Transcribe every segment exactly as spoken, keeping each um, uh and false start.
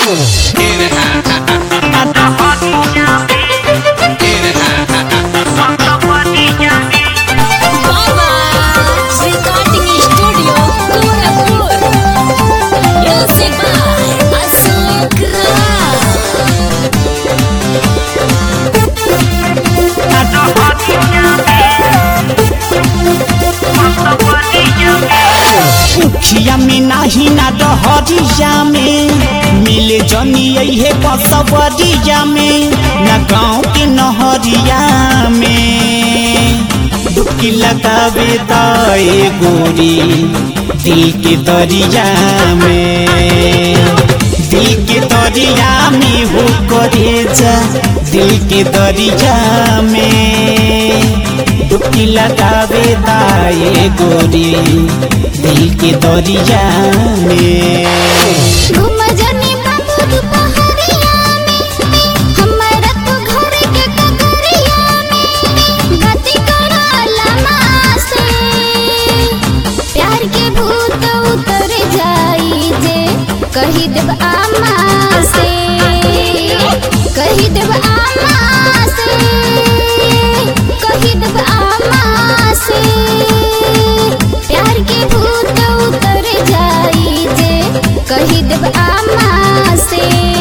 उखिया में नाही ना डहरिया में मिले जनी है बसवरिया में ना गाँव के नहरिया में डुबकी लगावे दाए गोरी दिल के दरिया में दिल के दरिया में हो करे जा दिल के दरिया में डुबकी लगावे दाए गोरी दिल के दरिया में घूम जानी बाबू दुपहरिया में हमारा तो घर के कगरिया में गति करला मासे प्यार के भूत उतर जाई जे कही देब आमा से कही देब आमा से कही देब आमा से प्यार के भूत उतर जाई जे कही देब आमा से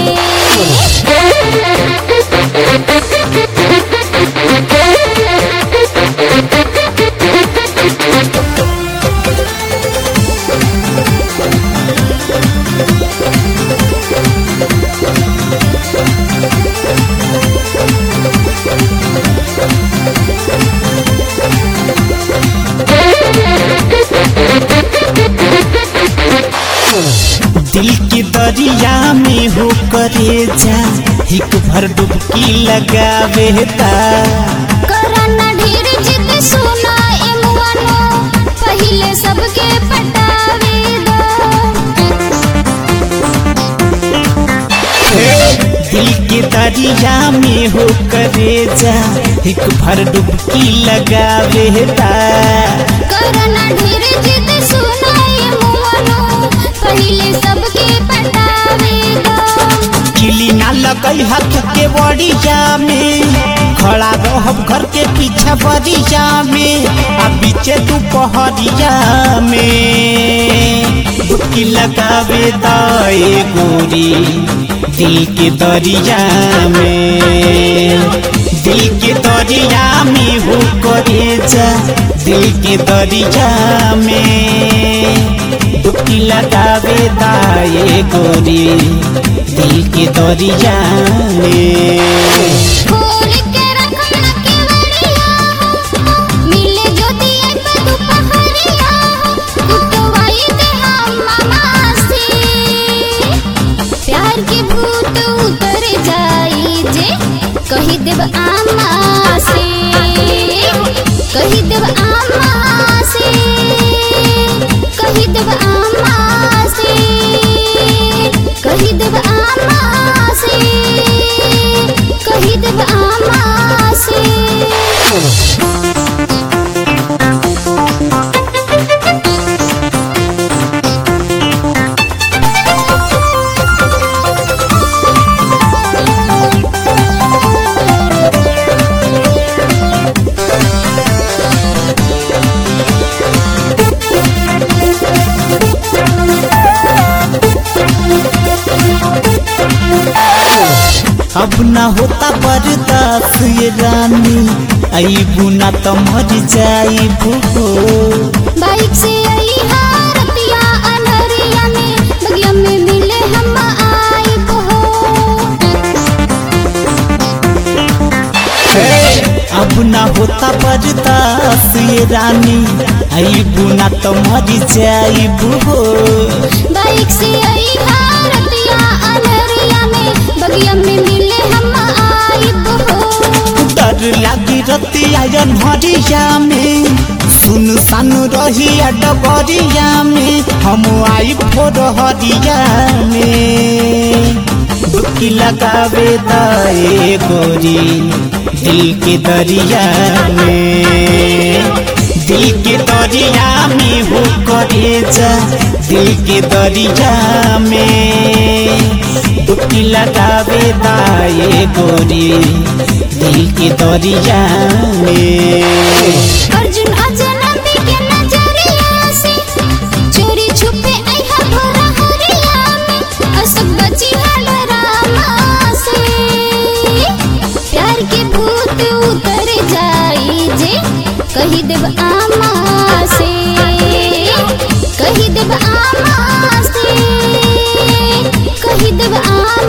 दिल के दरिया में हो करे जा हिक भर डुबकी लगावे ता करना ढेर जिद सुना ए मुआनो पहिले सबके पटावे दो दिल के दरिया में हो करे जा हिक भर डुबकी लगावे ता करना ढेर जिद सुना ए मुआनो पहिले सबके पटावे दो किली ना लगई हाथ के बड़िया में खड़ा रहब घर के पीछे बरिया में आ पीछे तू पहरिया में डुबकी लगावे दाए गोरी दिल के दरिया में दिल के दरिया में हो करे जा दिल के दरिया में डुबकी लगावे दाए गोरी दिल के दरिया में खोल के रखना के वरिया मिले जो दिए पे दुपहरिया कुटवाई दे हम मामा से प्यार के भूत उतर जाई जे कही देब आमा से कही देब आमा से कही देब आमा से कही देब आमा से कही देब आमा से अब ना होता बर्दाश्त ये रानी अईबू ना तो मर जाईबू हो बाइक से आई हारतिया अनहरिया में बगिया में मिले हम आई हो अब ना होता बर्दाश्त ये रानी अईबू ना तो मर जाईबू हो बाइक से आई हारतिया अनहरिया में बगिया में मिले हम आई हो डर लागी रतिया अनहरिया में सुन सान रहिया डबरिया में हम आई भोर हरिया में डुबकी लगावे दाए गोरी दिल के दरिया में दिल के दरिया में हो करे जा दिल के दरिया में डुबकी लगावे दाए गोरी दिल के दरिया में। अर्जुन अजनबी के नजरिया से चोरी छुपे आइहा भरा हरिया में असक बची डरामा से। प्यार के भूत उतर जाई जे कही देव आमा से, कही देव आमा से, कही देव आमा